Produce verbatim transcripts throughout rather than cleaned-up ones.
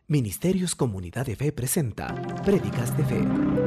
Ministerios Comunidad de Fe presenta Prédicas de Fe.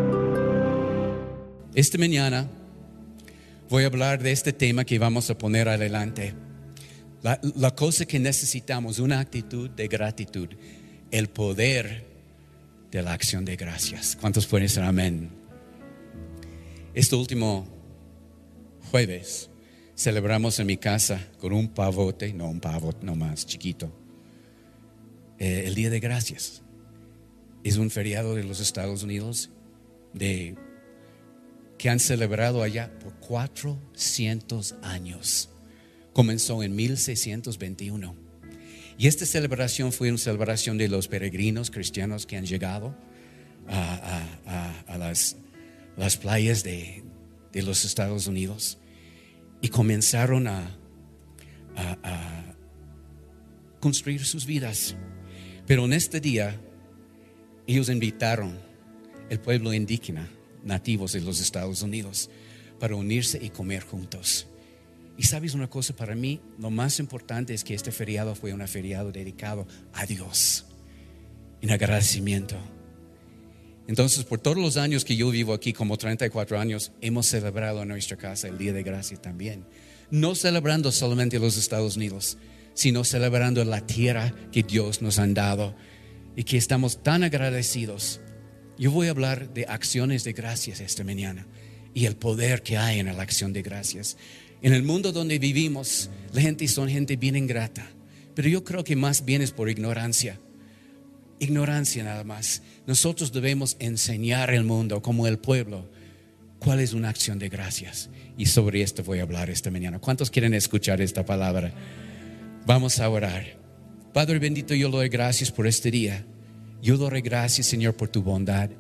Esta mañana voy a hablar de este tema que vamos a poner adelante. La, la cosa que necesitamos, una actitud de gratitud, el poder de la acción de gracias. ¿Cuántos pueden decir amén? Este último jueves celebramos en mi casa con un pavote, no un pavo, no más chiquito, eh, el Día de Gracias. Es un feriado de los Estados Unidos de, que han celebrado allá por cuatrocientos años. Comenzó en mil seiscientos veintiuno. Y esta celebración fue una celebración de los peregrinos cristianos que han llegado a, a, a, a las, las playas de, de los Estados Unidos y comenzaron a, a, a construir sus vidas. Pero en este día ellos invitaron al pueblo indígena, nativos de los Estados Unidos, para unirse y comer juntos. Y sabes una cosa, para mí lo más importante es que este feriado fue un feriado dedicado a Dios, en agradecimiento. Entonces, por todos los años que yo vivo aquí, como treinta y cuatro años, hemos celebrado en nuestra casa el Día de Gracia también. No celebrando solamente los Estados Unidos, sino celebrando la tierra que Dios nos ha dado y que estamos tan agradecidos. Yo voy a hablar de acciones de gracias esta mañana y el poder que hay en la acción de gracias. En el mundo donde vivimos, la gente son gente bien ingrata, pero yo creo que más bien es por ignorancia. Ignorancia nada más. Nosotros debemos enseñar al mundo, como el pueblo, cuál es una acción de gracias. Y sobre esto voy a hablar esta mañana. ¿Cuántos quieren escuchar esta palabra? Vamos a orar. Padre bendito, yo le doy gracias por este día. Yo le doy gracias, Señor, por tu bondad.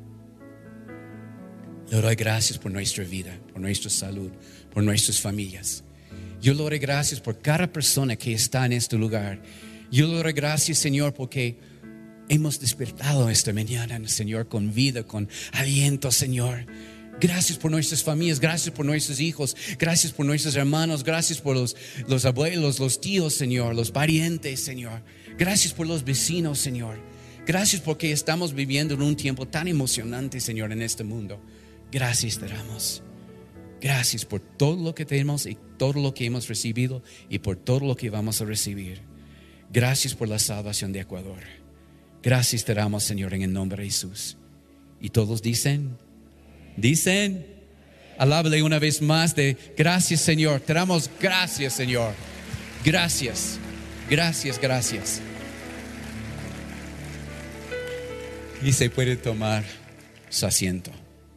Le doy gracias por nuestra vida, por nuestra salud, por nuestras familias. Yo le doy gracias por cada persona que está en este lugar. Yo le doy gracias, Señor, porque hemos despertado esta mañana, Señor, con vida, con aliento, Señor. Gracias por nuestras familias, gracias por nuestros hijos, gracias por nuestros hermanos, gracias por los, los abuelos, los tíos, Señor, los parientes, Señor. Gracias por los vecinos, Señor. Gracias porque estamos viviendo en un tiempo tan emocionante, Señor, en este mundo. Gracias te damos. Gracias por todo lo que tenemos y todo lo que hemos recibido y por todo lo que vamos a recibir. Gracias por la salvación de Ecuador. Gracias te damos, Señor, en el nombre de Jesús. Y todos dicen, dicen, alábale una vez más de gracias, Señor. Te damos gracias, Señor. Gracias, gracias, gracias. Y se puede tomar su asiento.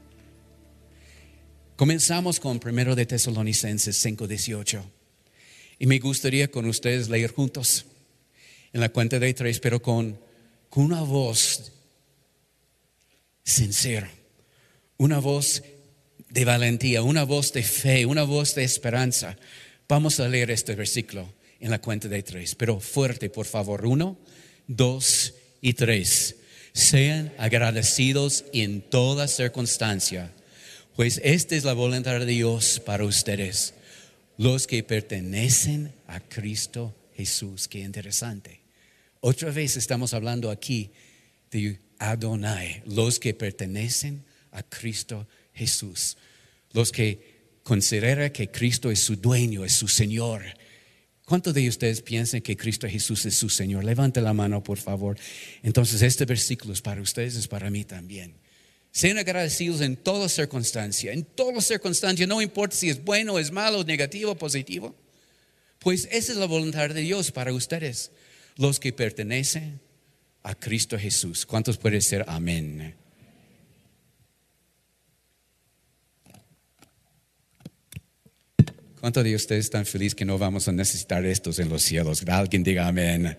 Comenzamos con primero de Tesalonicenses cinco dieciocho. Y me gustaría con ustedes leer juntos en la cuenta de tres, pero con, con una voz sincera, una voz de valentía, una voz de fe, una voz de esperanza. Vamos a leer este versículo en la cuenta de tres, pero fuerte, por favor. Uno, dos y tres. Sean agradecidos en toda circunstancia, pues esta es la voluntad de Dios para ustedes, los que pertenecen a Cristo Jesús. Qué interesante. Otra vez estamos hablando aquí de Adonai, los que pertenecen a Cristo Jesús, los que consideran que Cristo es su dueño, es su Señor. ¿Cuántos de ustedes piensan que Cristo Jesús es su Señor? Levante la mano, por favor. Entonces este versículo es para ustedes, es para mí también. Sean agradecidos en toda circunstancia, en toda circunstancia, no importa si es bueno, es malo, negativo, positivo. Pues esa es la voluntad de Dios para ustedes, los que pertenecen a Cristo Jesús. ¿Cuántos pueden decir amén? ¿Cuántos de ustedes están felices que no vamos a necesitar estos en los cielos? Alguien diga amén.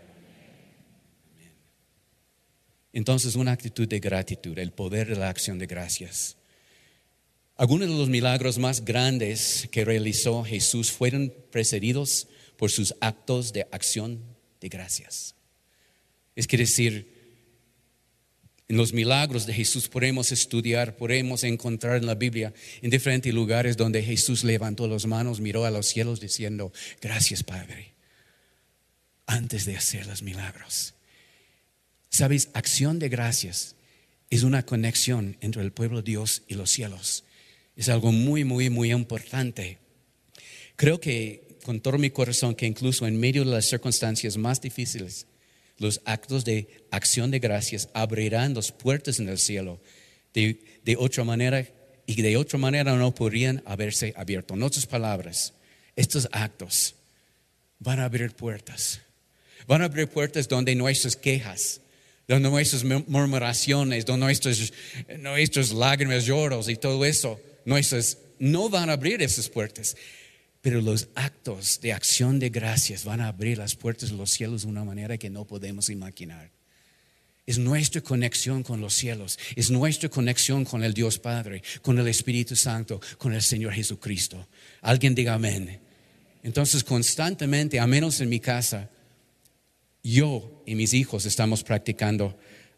Entonces, una actitud de gratitud, el poder de la acción de gracias. Algunos de los milagros más grandes que realizó Jesús fueron precedidos por sus actos de acción de gracias. Es decir, en los milagros de Jesús podemos estudiar, podemos encontrar en la Biblia en diferentes lugares donde Jesús levantó las manos, miró a los cielos diciendo, gracias Padre, antes de hacer los milagros. Sabes, acción de gracias es una conexión entre el pueblo de Dios y los cielos. Es algo muy, muy, muy importante. Creo que con todo mi corazón que incluso en medio de las circunstancias más difíciles, los actos de acción de gracias abrirán las puertas en el cielo de, de otra manera y de otra manera no podrían haberse abierto. En otras palabras, estos actos van a abrir puertas. Van a abrir puertas donde nuestras quejas, donde nuestras murmuraciones, donde nuestras, nuestras lágrimas, lloros y todo eso, nuestras, no van a abrir esas puertas. Pero los actos de acción de gracias van a abrir las puertas de los cielos de una manera que no podemos imaginar. Es nuestra conexión con los cielos, es nuestra conexión con el Dios Padre, con el Espíritu Santo, con el Señor Jesucristo. Alguien diga amén. Entonces constantemente, a menos en mi casa, yo y mis hijos estamos practicando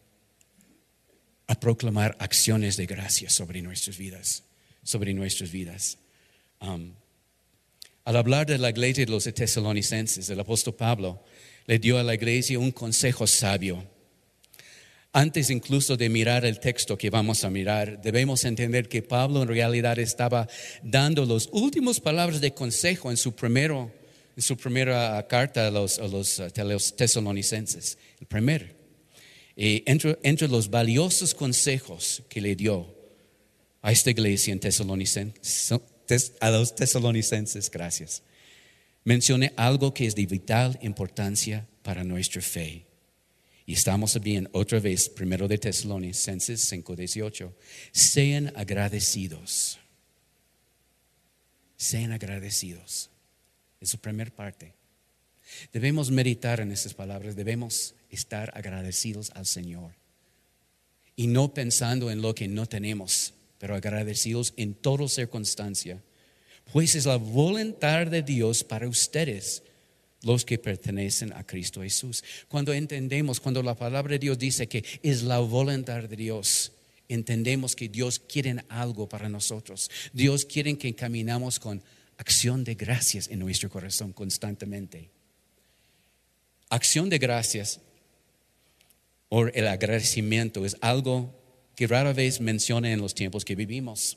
a proclamar acciones de gracias sobre nuestras vidas, sobre nuestras vidas. Um, Al hablar de la iglesia de los tesalonicenses, el apóstol Pablo le dio a la iglesia un consejo sabio. Antes incluso de mirar el texto que vamos a mirar, debemos entender que Pablo en realidad estaba dando las últimas palabras de consejo en su, primero, en su primera carta a los, a los, a los tesalonicenses. El primero. Y entre, entre los valiosos consejos que le dio a esta iglesia en Tesalonicenses, a los tesalonicenses, gracias, mencioné algo que es de vital importancia para nuestra fe. Y estamos bien otra vez, primero de Tesalonicenses cinco dieciocho. Sean agradecidos. Sean agradecidos. Es la primera parte. Debemos meditar en esas palabras, debemos estar agradecidos al Señor. Y no pensando en lo que no tenemos, pero agradecidos en toda circunstancia, pues es la voluntad de Dios para ustedes, los que pertenecen a Cristo Jesús. Cuando entendemos, cuando la palabra de Dios dice que es la voluntad de Dios, entendemos que Dios quiere algo para nosotros. Dios quiere que caminamos con acción de gracias en nuestro corazón constantemente. Acción de gracias o el agradecimiento es algo que rara vez menciona en los tiempos que vivimos.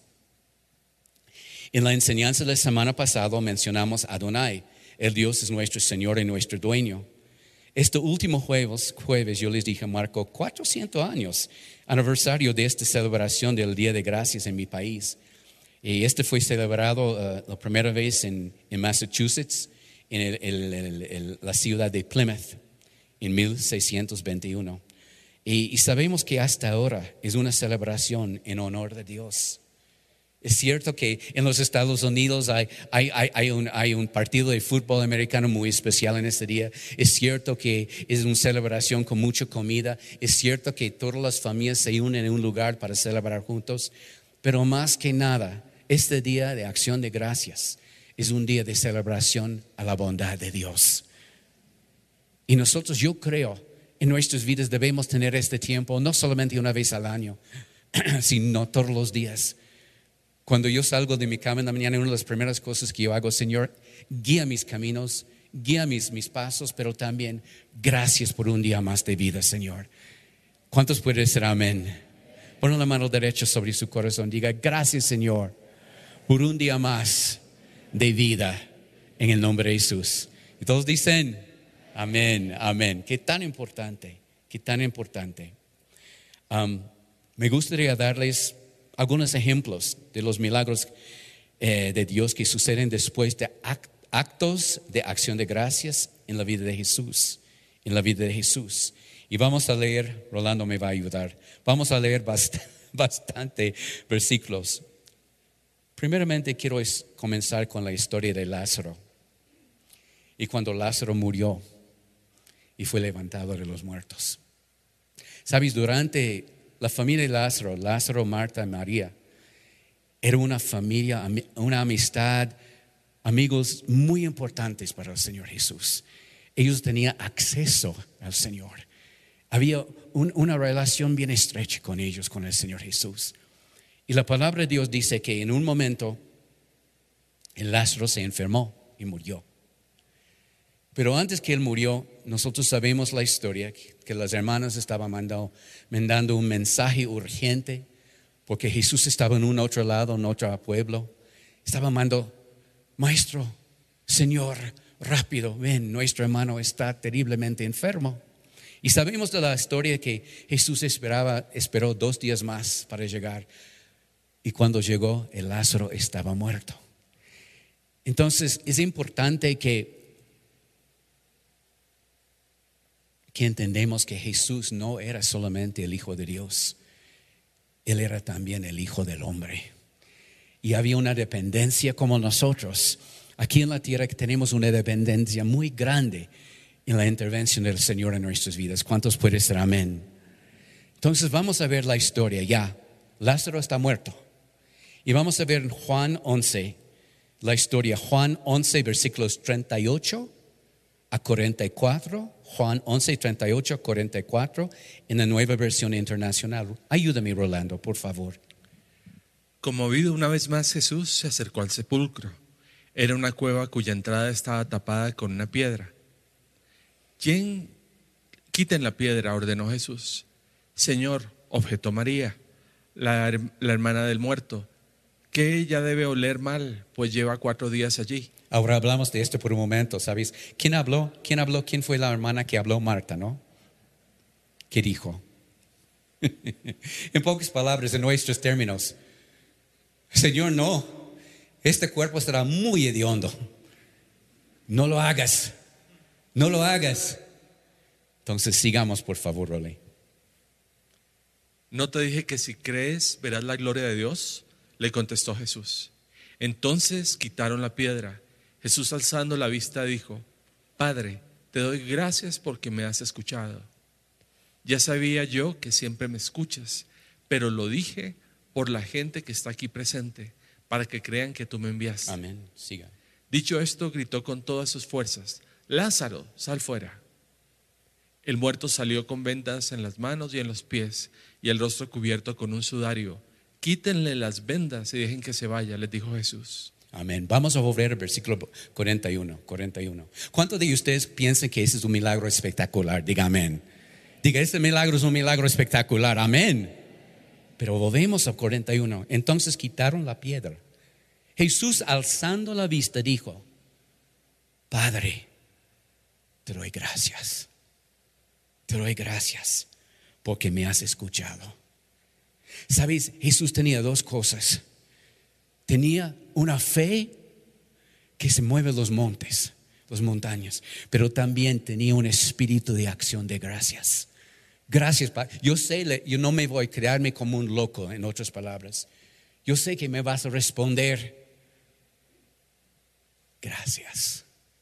En la enseñanza de la semana pasada mencionamos a Adonai. El Dios es nuestro Señor y nuestro dueño. Este último jueves, jueves yo les dije, marcó cuatrocientos años, aniversario de esta celebración del Día de Gracias en mi país. Y este fue celebrado uh, la primera vez en, en Massachusetts, en el, el, el, el, la ciudad de Plymouth, en mil seiscientos veintiuno. Y, y sabemos que hasta ahora es una celebración en honor de Dios. Es cierto que en los Estados Unidos hay, hay, hay, hay, un, hay un partido de fútbol americano muy especial en este día. Es cierto que es una celebración con mucha comida. Es cierto que todas las familias se unen en un lugar para celebrar juntos. Pero más que nada, este día de acción de gracias es un día de celebración a la bondad de Dios. Y nosotros, yo creo, en nuestras vidas debemos tener este tiempo, no solamente una vez al año, sino todos los días. Cuando yo salgo de mi cama en la mañana, una de las primeras cosas que yo hago, Señor, guía mis caminos, guía mis, mis pasos, pero también gracias por un día más de vida, Señor. ¿Cuántos pueden decir amén? Pon la mano derecha sobre su corazón, diga gracias, Señor, por un día más de vida en el nombre de Jesús. Y todos dicen amén, amén. Qué tan importante, qué tan importante. Um, me gustaría darles algunos ejemplos de los milagros eh, de Dios que suceden después de actos de acción de gracias en la vida de Jesús, en la vida de Jesús. Y vamos a leer, Rolando me va a ayudar, vamos a leer bast- bastante versículos. Primeramente quiero es comenzar con la historia de Lázaro. Y cuando Lázaro murió y fue levantado de los muertos. Sabes, durante la familia de Lázaro, Lázaro, Marta y María, era una familia, una amistad, amigos muy importantes para el Señor Jesús. Ellos tenían acceso al Señor. Había un, una relación bien estrecha con ellos, con el Señor Jesús. Y la palabra de Dios dice que en un momento el Lázaro se enfermó y murió. Pero antes que él murió, nosotros sabemos la historia, que las hermanas estaban mandando, mandando un mensaje urgente, porque Jesús estaba en un otro lado, en otro pueblo. Estaba mandando, maestro, Señor, rápido, ven, nuestro hermano está terriblemente enfermo. Y sabemos de la historia que Jesús esperaba, esperó dos días más para llegar. Y cuando llegó, el Lázaro estaba muerto. Entonces es importante que que entendemos que Jesús no era solamente el Hijo de Dios, Él era también el Hijo del hombre. Y había una dependencia como nosotros. Aquí en la tierra tenemos una dependencia muy grande en la intervención del Señor en nuestras vidas. ¿Cuántos pueden decir amén? Entonces vamos a ver la historia ya. Lázaro está muerto. Y vamos a ver en Juan once, la historia. Juan once, versículos treinta y ocho a cuarenta y cuatro. Juan once, treinta y ocho a cuarenta y cuatro en la Nueva Versión Internacional. Ayúdame, Rolando, por favor. Conmovido una vez más, Jesús se acercó al sepulcro. Era una cueva cuya entrada estaba tapada con una piedra. ¿Quién? Quiten la piedra, ordenó Jesús. Señor, objetó María, la, la hermana del muerto, que ella debe oler mal, pues lleva cuatro días allí. Ahora hablamos de esto por un momento, ¿sabes? ¿Quién habló? ¿Quién habló? ¿Quién fue la hermana que habló? Marta, ¿no? ¿Qué dijo? En pocas palabras, en nuestros términos, Señor, no, este cuerpo estará muy hediondo. No lo hagas, no lo hagas. Entonces sigamos, por favor, Rolly. ¿No te dije que si crees verás la gloria de Dios? Le contestó Jesús. Entonces quitaron la piedra. Jesús, alzando la vista, dijo: Padre, te doy gracias porque me has escuchado. Ya sabía yo que siempre me escuchas, pero lo dije por la gente que está aquí presente, para que crean que tú me enviaste. Amén. Siga. Dicho esto, gritó con todas sus fuerzas: Lázaro, sal fuera. El muerto salió con vendas en las manos y en los pies, y el rostro cubierto con un sudario. Quítenle las vendas y dejen que se vaya, les dijo Jesús. Amén. Vamos a volver al versículo cuarenta y uno. ¿Cuántos de ustedes piensan que ese es un milagro espectacular? Diga amén. Diga, este milagro es un milagro espectacular. Amén. Pero volvemos a cuarenta y uno. Entonces quitaron la piedra. Jesús, alzando la vista, dijo: Padre, te doy gracias. Te doy gracias porque me has escuchado. ¿Sabes? Jesús tenía dos cosas. Tenía una fe que se mueve los montes, las montañas, pero también tenía un espíritu de acción de gracias. Gracias, Padre. Yo sé, yo no me voy a crearme como un loco, en otras palabras. Yo sé que me vas a responder: gracias.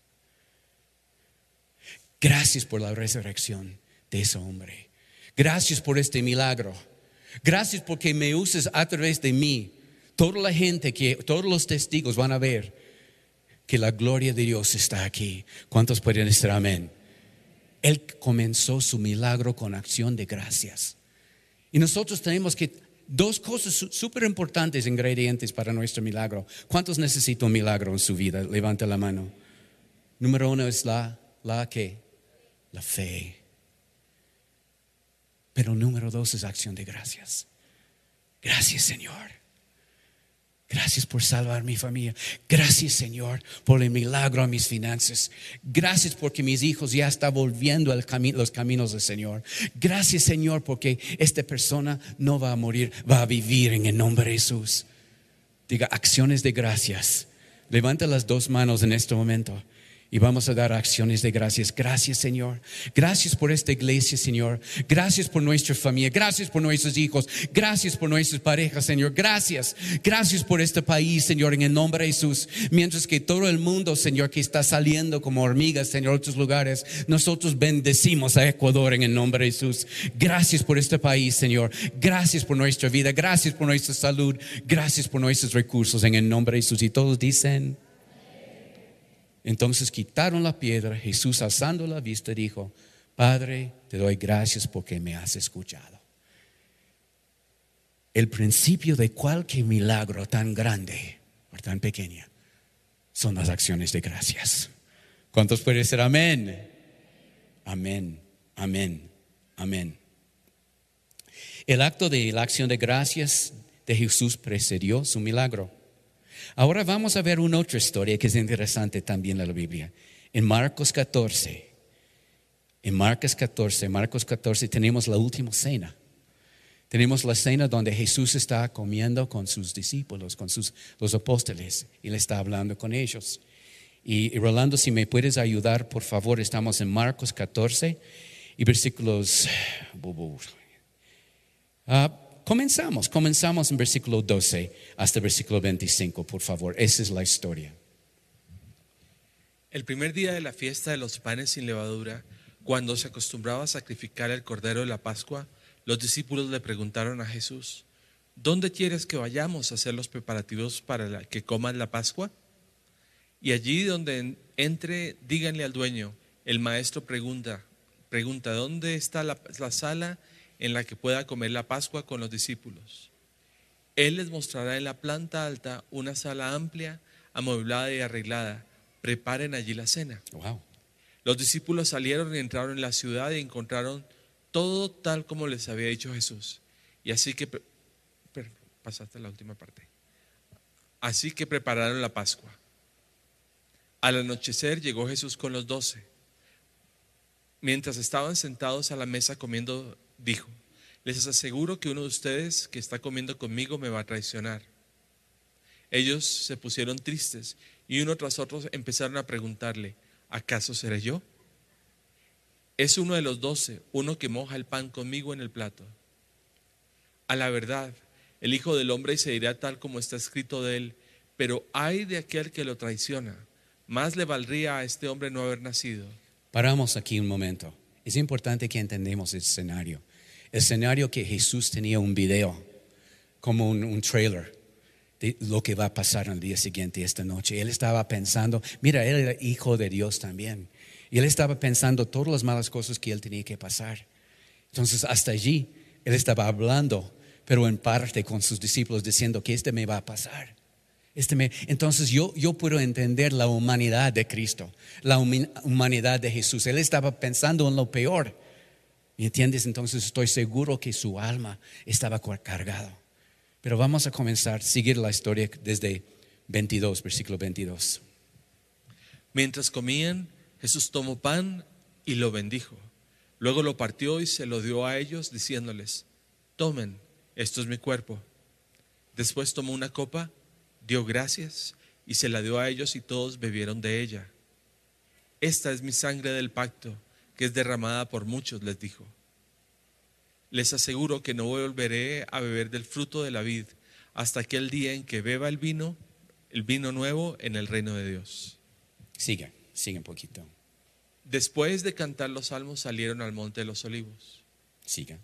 Gracias por la resurrección de ese hombre. Gracias por este milagro. Gracias porque me usas a través de mí. Toda la gente, que todos los testigos van a ver que la gloria de Dios está aquí. ¿Cuántos pueden decir amén? Él comenzó su milagro con acción de gracias. Y nosotros tenemos que, dos cosas súper importantes, ingredientes para nuestro milagro. ¿Cuántos necesitan un milagro en su vida? Levanta la mano. Número uno es la, la ¿qué? La fe. Pero número dos es acción de gracias. Gracias, Señor. Gracias por salvar mi familia. Gracias, Señor, por el milagro a mis finanzas. Gracias porque mis hijos ya están volviendo a cami- los caminos del Señor. Gracias, Señor, porque esta persona no va a morir, va a vivir en el nombre de Jesús. Diga, acciones de gracias. Levanta las dos manos en este momento y vamos a dar acciones de gracias. Gracias, Señor. Gracias por esta iglesia, Señor. Gracias por nuestra familia. Gracias por nuestros hijos. Gracias por nuestras parejas, Señor. Gracias. Gracias por este país, Señor, en el nombre de Jesús. Mientras que todo el mundo, Señor, que está saliendo como hormigas, Señor, a otros lugares, nosotros bendecimos a Ecuador en el nombre de Jesús. Gracias por este país, Señor. Gracias por nuestra vida. Gracias por nuestra salud. Gracias por nuestros recursos en el nombre de Jesús. Y todos dicen... Entonces quitaron la piedra. Jesús, alzando la vista, dijo: Padre, te doy gracias porque me has escuchado. El principio de cualquier milagro tan grande o tan pequeña son las acciones de gracias. ¿Cuántos pueden decir amén? Amén, amén, amén. El acto de la acción de gracias de Jesús precedió su milagro. Ahora vamos a ver una otra historia que es interesante también en la Biblia. En Marcos catorce, en Marcos catorce, Marcos catorce tenemos la última cena. Tenemos la cena donde Jesús está comiendo con sus discípulos, con sus, los apóstoles, y le está hablando con ellos. Y, y Rolando, si me puedes ayudar, por favor, estamos en Marcos catorce y versículos... Uh, comenzamos, comenzamos en versículo doce hasta versículo veinticinco, por favor. Esa es la historia. El primer día de la fiesta de los panes sin levadura, cuando se acostumbraba a sacrificar el cordero de la Pascua, los discípulos le preguntaron a Jesús: ¿dónde quieres que vayamos a hacer los preparativos para la, que coman la Pascua? Y allí donde entre, díganle al dueño: el maestro pregunta, pregunta ¿dónde está la, la sala en la que pueda comer la Pascua con los discípulos? Él les mostrará en la planta alta una sala amplia, amueblada y arreglada. Preparen allí la cena. Wow. Los discípulos salieron y entraron en la ciudad y encontraron todo tal como les había dicho Jesús. Y así que, pero, pasaste la última parte. Así que prepararon la Pascua. Al anochecer llegó Jesús con los doce. Mientras estaban sentados a la mesa comiendo, dijo: les aseguro que uno de ustedes que está comiendo conmigo me va a traicionar. Ellos se pusieron tristes y uno tras otro empezaron a preguntarle: ¿acaso seré yo? Es uno de los doce, uno que moja el pan conmigo en el plato. A la verdad, el Hijo del Hombre se irá tal como está escrito de él, pero ay de aquel que lo traiciona. Más le valdría a este hombre no haber nacido. Paramos aquí un momento. Es importante que entendamos el escenario. El escenario que Jesús tenía un video, como un, un trailer de lo que va a pasar el día siguiente, esta noche. Él estaba pensando, mira, él era hijo de Dios también. Y él estaba pensando todas las malas cosas que él tenía que pasar. Entonces, hasta allí, él estaba hablando, pero en parte con sus discípulos, diciendo que este me va a pasar. Este me, entonces yo, yo puedo entender la humanidad de Cristo, la humanidad de Jesús. Él estaba pensando en lo peor. ¿Me entiendes? Entonces estoy seguro que su alma estaba cargado. Pero vamos a comenzar a seguir la historia desde veintidós, versículo veintidós. Mientras comían, Jesús tomó pan y lo bendijo. Luego lo partió y se lo dio a ellos, diciéndoles: tomen, esto es mi cuerpo. Después tomó una copa, dio gracias y se la dio a ellos y todos bebieron de ella. Esta es mi sangre del pacto, que es derramada por muchos, les dijo. Les aseguro que no volveré a beber del fruto de la vid hasta aquel día en que beba el vino, el vino nuevo en el reino de Dios. Sigue, sigue un poquito. Después de cantar los salmos salieron al monte de los olivos. Sigue.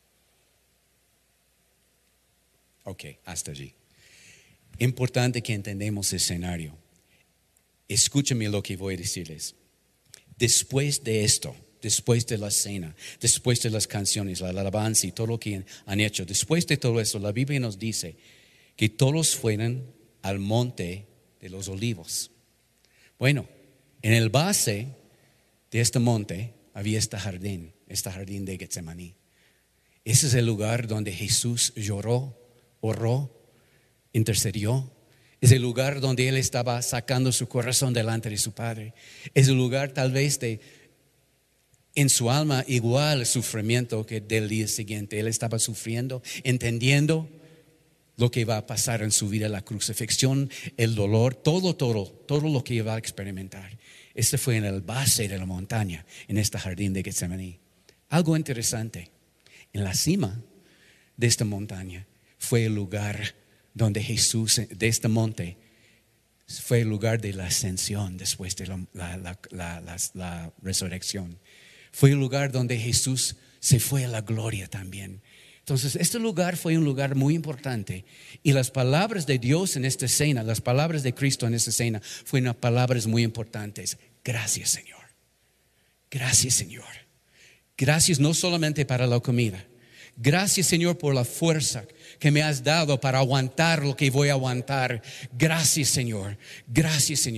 Ok, hasta allí. Importante que entendamos el escenario. Escúchame lo que voy a decirles. Después de esto, después de la cena, después de las canciones, la alabanza y todo lo que han hecho, después de todo eso, la Biblia nos dice que todos fueron al monte de los olivos. Bueno, en el base de este monte había este jardín, este jardín de Getsemaní. Ese es el lugar donde Jesús lloró, oró, intercedió. Es el lugar donde Él estaba sacando su corazón delante de su Padre. Es el lugar tal vez de, en su alma, igual sufrimiento que del día siguiente. Él estaba sufriendo, entendiendo lo que iba a pasar en su vida, la crucifixión, el dolor, todo, todo, todo lo que iba a experimentar. Este fue en el base de la montaña, en este jardín de Getsemaní. Algo interesante, en la cima de esta montaña fue el lugar donde Jesús, de este monte, fue el lugar de la ascensión después de la, la, la, la, la, la resurrección. Fue el lugar donde Jesús se fue a la gloria también. Entonces, este lugar fue un lugar muy importante. Y las palabras de Dios en esta cena, las palabras de Cristo en esta cena, fueron palabras muy importantes. Gracias, Señor. Gracias, Señor. Gracias no solamente para la comida. Gracias, Señor, por la fuerza que me has dado para aguantar lo que voy a aguantar. Gracias, Señor. Gracias, Señor.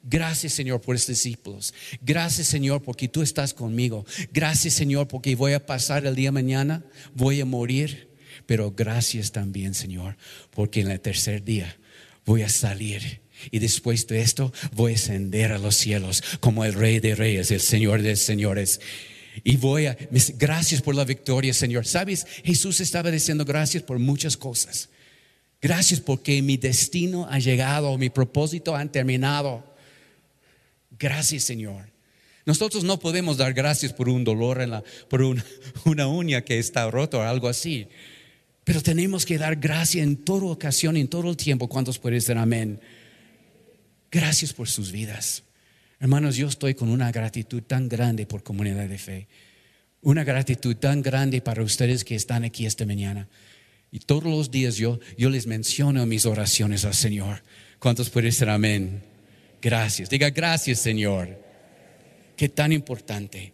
Gracias, Señor, por estos discípulos. Gracias, Señor, porque tú estás conmigo. Gracias, Señor, porque voy a pasar el día de mañana, voy a morir. Pero gracias también, Señor, porque en el tercer día voy a salir. Y después de esto voy a ascender a los cielos como el Rey de Reyes, el Señor de Señores. Y voy a, gracias por la victoria, Señor. ¿Sabes? Jesús estaba diciendo gracias por muchas cosas. Gracias porque mi destino ha llegado, mi propósito ha terminado. Gracias, Señor. Nosotros no podemos dar gracias por un dolor, en la, por un, una uña que está rota o algo así. Pero tenemos que dar gracias en toda ocasión, en todo el tiempo. ¿Cuántos pueden decir amén? Gracias por sus vidas. Hermanos, yo estoy con una gratitud tan grande por Comunidad de Fe. Una gratitud tan grande para ustedes que están aquí esta mañana. Y todos los días yo, yo les menciono en mis oraciones al Señor. ¿Cuántos pueden decir amén? Gracias. Diga gracias, Señor. Qué tan importante.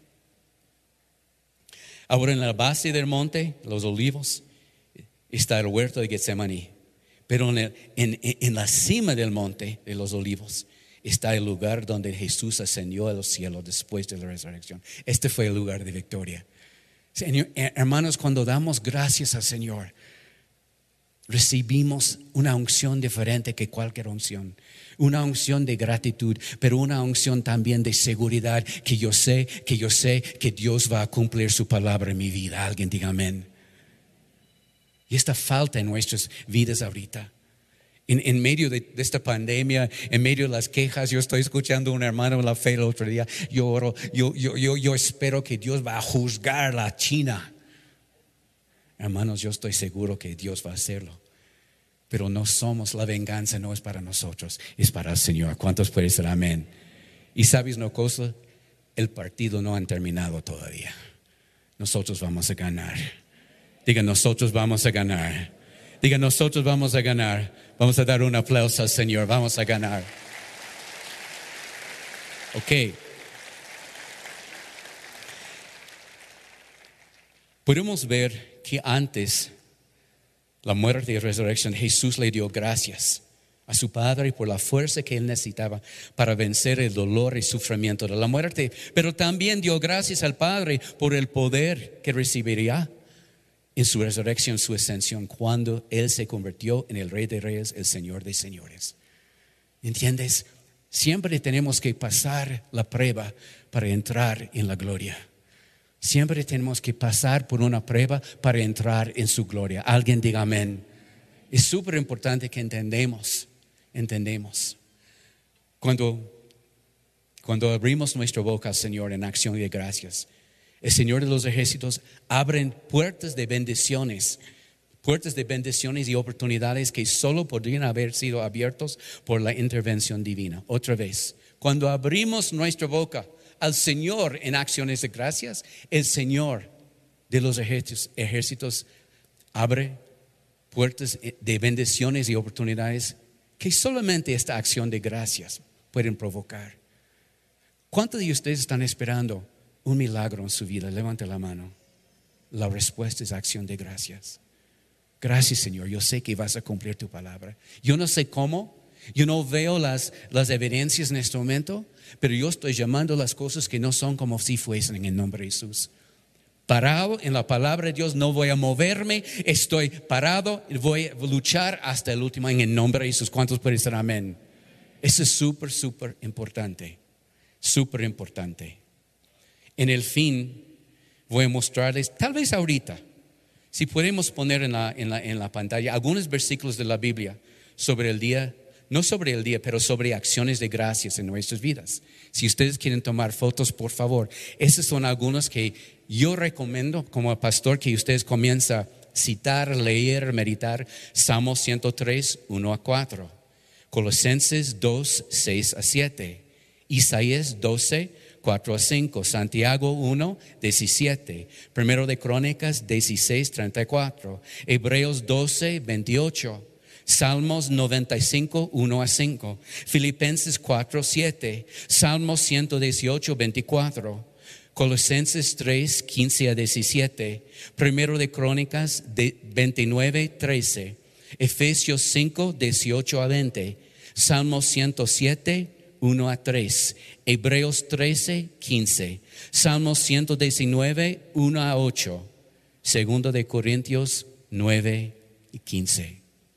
Ahora en la base del monte, los olivos, está el huerto de Getsemaní. Pero en, el, en, en la cima del monte de los olivos está el lugar donde Jesús ascendió a los cielos después de la resurrección. Este fue el lugar de victoria. Señor, hermanos, cuando damos gracias al Señor, recibimos una unción diferente que cualquier unción. Una unción de gratitud, pero una unción también de seguridad, que yo sé, que yo sé que Dios va a cumplir su palabra en mi vida. Alguien diga amén. Y esta falta en nuestras vidas ahorita. En, en medio de, de esta pandemia, en medio de las quejas, yo estoy escuchando a un hermano en la fe el otro día. Yo oro, yo, yo, yo, yo espero que Dios va a juzgar a China. Hermanos, yo estoy seguro que Dios va a hacerlo. Pero no somos, la venganza no es para nosotros, es para el Señor. ¿Cuántos pueden decir amén? Y sabes una cosa, el partido no ha terminado todavía. Nosotros vamos a ganar. Diga, nosotros vamos a ganar. Diga, nosotros vamos a ganar. Vamos a dar un aplauso al Señor, vamos a ganar. Ok. Podemos ver que antes la muerte y resurrección, Jesús le dio gracias a su Padre por la fuerza que él necesitaba para vencer el dolor y sufrimiento de la muerte. Pero también dio gracias al Padre por el poder que recibiría en su resurrección, su ascensión, cuando él se convirtió en el Rey de Reyes, el Señor de Señores. ¿Entiendes? Siempre tenemos que pasar la prueba para entrar en la gloria. Siempre tenemos que pasar por una prueba para entrar en su gloria. Alguien diga amén. Es súper importante que entendemos, entendemos. Cuando, cuando abrimos nuestra boca al Señor en acción de gracias, el Señor de los ejércitos abre puertas de bendiciones, puertas de bendiciones y oportunidades que solo podrían haber sido abiertos por la intervención divina. Otra vez, cuando abrimos nuestra boca al Señor en acciones de gracias, el Señor de los ejércitos, ejércitos abre puertas de bendiciones y oportunidades que solamente esta acción de gracias pueden provocar. ¿Cuántos de ustedes están esperando un milagro en su vida? Levante la mano. La respuesta es acción de gracias. Gracias, Señor, yo sé que vas a cumplir tu palabra. Yo no sé cómo, yo no veo las, las evidencias en este momento, pero yo estoy llamando las cosas que no son como si fuesen en el nombre de Jesús. Parado en la palabra de Dios, no voy a moverme, estoy parado y voy a luchar hasta el último en el nombre de Jesús. ¿Cuántos pueden decir amén? Eso es súper, súper importante, súper importante. En el fin voy a mostrarles, tal vez ahorita, si podemos poner en la, en la, en la pantalla algunos versículos de la Biblia sobre el día, no sobre el día, pero sobre acciones de gracias en nuestras vidas. Si ustedes quieren tomar fotos, por favor. Esos son algunos que yo recomiendo como pastor que ustedes comiencen a citar, leer, meditar. Salmo ciento tres, uno a cuatro. Colosenses dos, seis a siete. Isaías doce, cuatro a cinco. Santiago uno, diecisiete. Primero de Crónicas dieciséis, treinta y cuatro. Hebreos doce, veintiocho. Salmos noventa y cinco, uno a cinco. Filipenses cuatro, siete. Salmos ciento dieciocho, veinticuatro. Colosenses tres, quince a diecisiete. Primero de Crónicas veintinueve, trece. Efesios cinco, dieciocho a veinte. Salmos ciento siete, uno a tres, Hebreos trece, quince, Salmos ciento diecinueve, uno a ocho, Segundo de Corintios nueve y quince.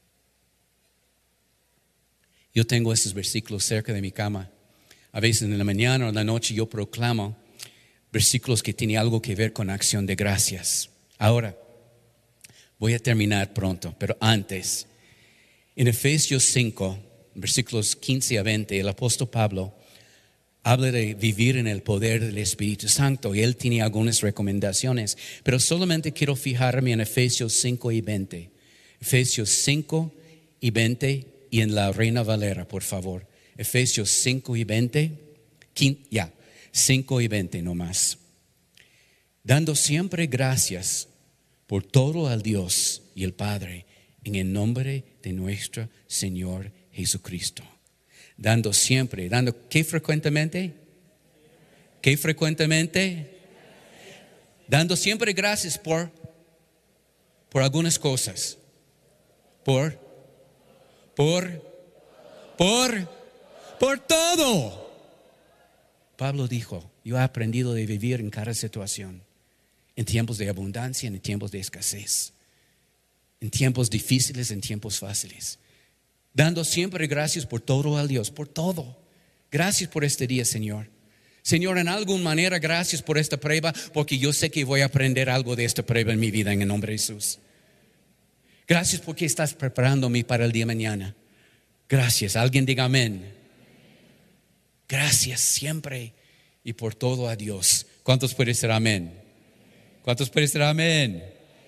Yo tengo estos versículos cerca de mi cama. A veces en la mañana o en la noche yo proclamo versículos que tienen algo que ver con acción de gracias. Ahora, voy a terminar pronto, pero antes, en Efesios cinco, versículos quince a veinte, el apóstol Pablo habla de vivir en el poder del Espíritu Santo y él tiene algunas recomendaciones, pero solamente quiero fijarme en Efesios cinco y veinte. Efesios cinco y veinte y en la Reina Valera, por favor. Efesios cinco y veinte, ya, cinco y veinte nomás. Dando siempre gracias por todo al Dios y el Padre en el nombre de nuestro Señor Jesucristo. Dando siempre, dando, ¿qué frecuentemente? ¿Qué frecuentemente? Dando siempre gracias por, por algunas cosas. Por, por, por, por todo. Pablo dijo, yo he aprendido de vivir en cada situación. En tiempos de abundancia, en tiempos de escasez. En tiempos difíciles, en tiempos fáciles. Dando siempre gracias por todo al Dios, por todo. Gracias por este día, Señor. Señor, en alguna manera, gracias por esta prueba, porque yo sé que voy a aprender algo de esta prueba en mi vida, en el nombre de Jesús. Gracias porque estás preparándome para el día de mañana. Gracias. Alguien diga amén. Gracias siempre y por todo a Dios. ¿Cuántos pueden decir amén? ¿Cuántos pueden decir amén?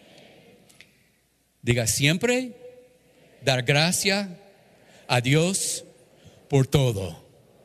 Diga siempre, dar gracias a Dios por todo.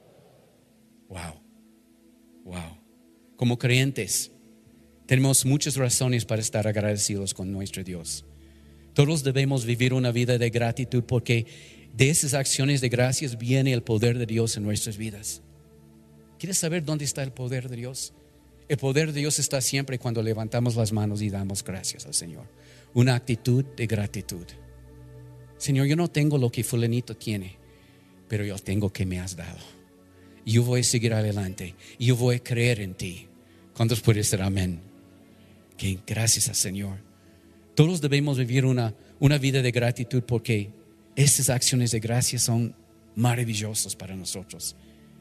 Wow, wow. Como creyentes, tenemos muchas razones para estar agradecidos con nuestro Dios. Todos debemos vivir una vida de gratitud porque de esas acciones de gracias viene el poder de Dios en nuestras vidas. ¿Quieres saber dónde está el poder de Dios? El poder de Dios está siempre cuando levantamos las manos y damos gracias al Señor. Una actitud de gratitud. Señor, yo no tengo lo que fulanito tiene, pero yo tengo que me has dado. Y yo voy a seguir adelante. Y yo voy a creer en ti. ¿Cuántos pueden decir amén? Que gracias al Señor. Todos debemos vivir una, una vida de gratitud porque estas acciones de gracia son maravillosas para nosotros.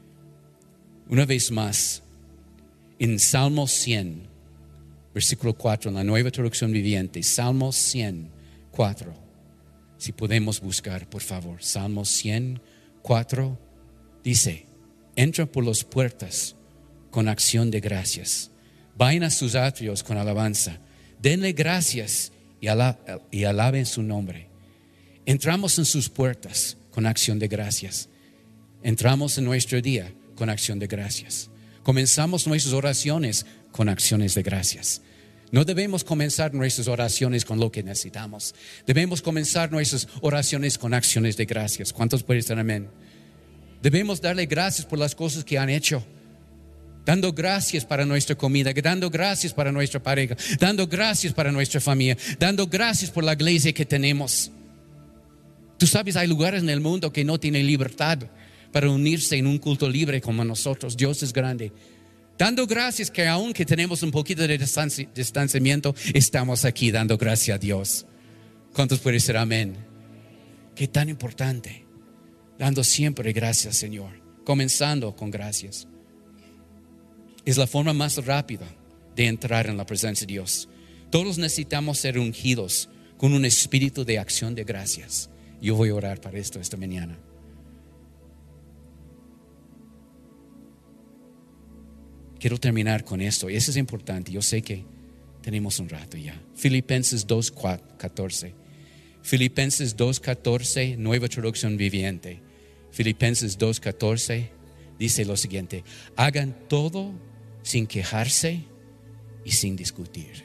Una vez más, en Salmo cien, versículo cuatro, en la Nueva Traducción Viviente, Salmo cien, cuatro. Si podemos buscar, por favor, Salmo cien, cuatro, dice: entra por las puertas con acción de gracias, vayan a sus atrios con alabanza, denle gracias y, ala, y alaben su nombre. Entramos en sus puertas con acción de gracias. Entramos en nuestro día con acción de gracias. Comenzamos nuestras oraciones con acciones de gracias. No debemos comenzar nuestras oraciones con lo que necesitamos. Debemos comenzar nuestras oraciones con acciones de gracias. ¿Cuántos pueden decir amén? Debemos darle gracias por las cosas que han hecho. Dando gracias para nuestra comida, dando gracias para nuestra pareja, dando gracias para nuestra familia, dando gracias por la iglesia que tenemos. Tú sabes, hay lugares en el mundo que no tienen libertad para unirse en un culto libre como nosotros. Dios es grande. Dando gracias que aun que tenemos un poquito de distanci- distanciamiento, estamos aquí dando gracias a Dios. ¿Cuántos pueden decir amén? Qué tan importante. Dando siempre gracias, Señor. Comenzando con gracias. Es la forma más rápida de entrar en la presencia de Dios. Todos necesitamos ser ungidos con un espíritu de acción de gracias. Yo voy a orar para esto esta mañana. Quiero terminar con esto, y eso es importante. Yo sé que tenemos un rato ya. Filipenses dos, catorce. Filipenses dos, catorce, Nueva Traducción Viviente. Filipenses dos, catorce dice lo siguiente: hagan todo sin quejarse y sin discutir.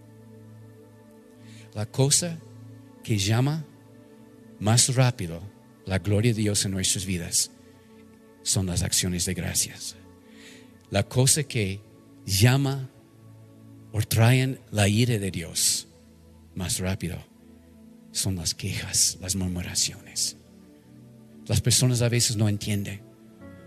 La cosa que llama más rápido la gloria de Dios en nuestras vidas son las acciones de gracias. La cosa que llama o traen la ira de Dios más rápido son las quejas, las murmuraciones. Las personas a veces no entienden.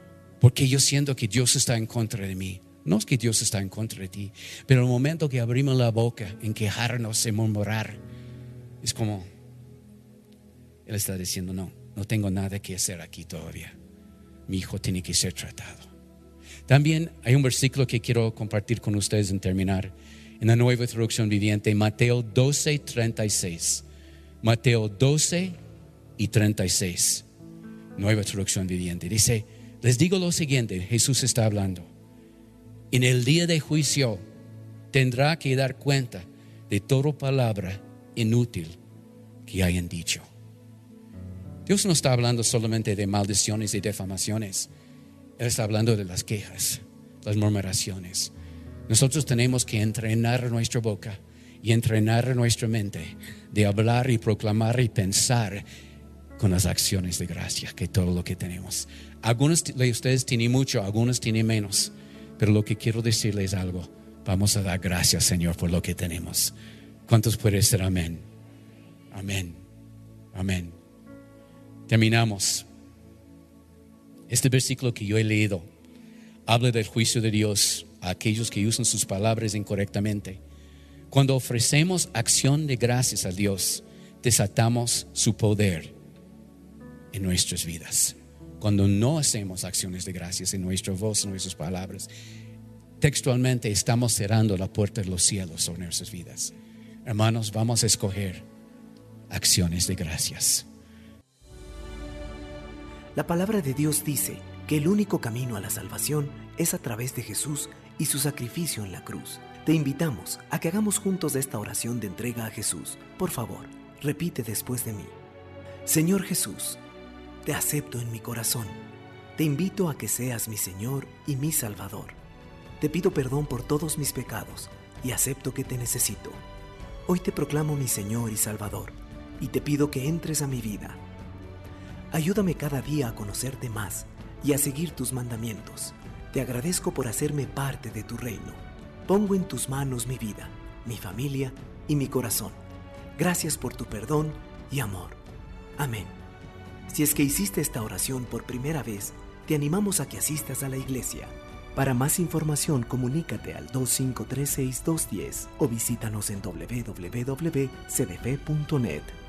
porque yo siento que Dios está en contra de mí. No es que Dios está en contra de ti, pero el momento que abrimos la boca en quejarnos, en murmurar, es como Él está diciendo: no, no tengo nada que hacer aquí todavía. Mi hijo tiene que ser tratado. También hay un versículo que quiero compartir con ustedes en terminar, en la Nueva Traducción Viviente, Mateo doce, treinta y seis. Mateo doce y treinta y seis, Nueva Traducción Viviente. Dice: les digo lo siguiente, Jesús está hablando. En el día de juicio tendrá que dar cuenta de toda palabra inútil que hayan dicho. Dios no está hablando solamente de maldiciones y defamaciones. Él está hablando de las quejas, las murmuraciones. Nosotros tenemos que entrenar nuestra boca y entrenar nuestra mente de hablar y proclamar y pensar con las acciones de gracia, que todo lo que tenemos. Algunos de ustedes tienen mucho, algunos tienen menos. Pero lo que quiero decirles es algo: vamos a dar gracias, Señor, por lo que tenemos. ¿Cuántos pueden decir amén? Amén. Amén. Terminamos. Este versículo que yo he leído habla del juicio de Dios a aquellos que usan sus palabras incorrectamente. Cuando ofrecemos acción de gracias a Dios, desatamos su poder en nuestras vidas. Cuando no hacemos acciones de gracias en nuestra voz, en nuestras palabras, textualmente estamos cerrando la puerta de los cielos sobre nuestras vidas. Hermanos, vamos a escoger acciones de gracias. La palabra de Dios dice que el único camino a la salvación es a través de Jesús y su sacrificio en la cruz. Te invitamos a que hagamos juntos esta oración de entrega a Jesús. Por favor, repite después de mí. Señor Jesús, te acepto en mi corazón. Te invito a que seas mi Señor y mi Salvador. Te pido perdón por todos mis pecados y acepto que te necesito. Hoy te proclamo mi Señor y Salvador y te pido que entres a mi vida. Ayúdame cada día a conocerte más y a seguir tus mandamientos. Te agradezco por hacerme parte de tu reino. Pongo en tus manos mi vida, mi familia y mi corazón. Gracias por tu perdón y amor. Amén. Si es que hiciste esta oración por primera vez, te animamos a que asistas a la iglesia. Para más información, comunícate al dos cinco tres seis dos uno cero o visítanos en doble u doble u doble u punto c d f punto net.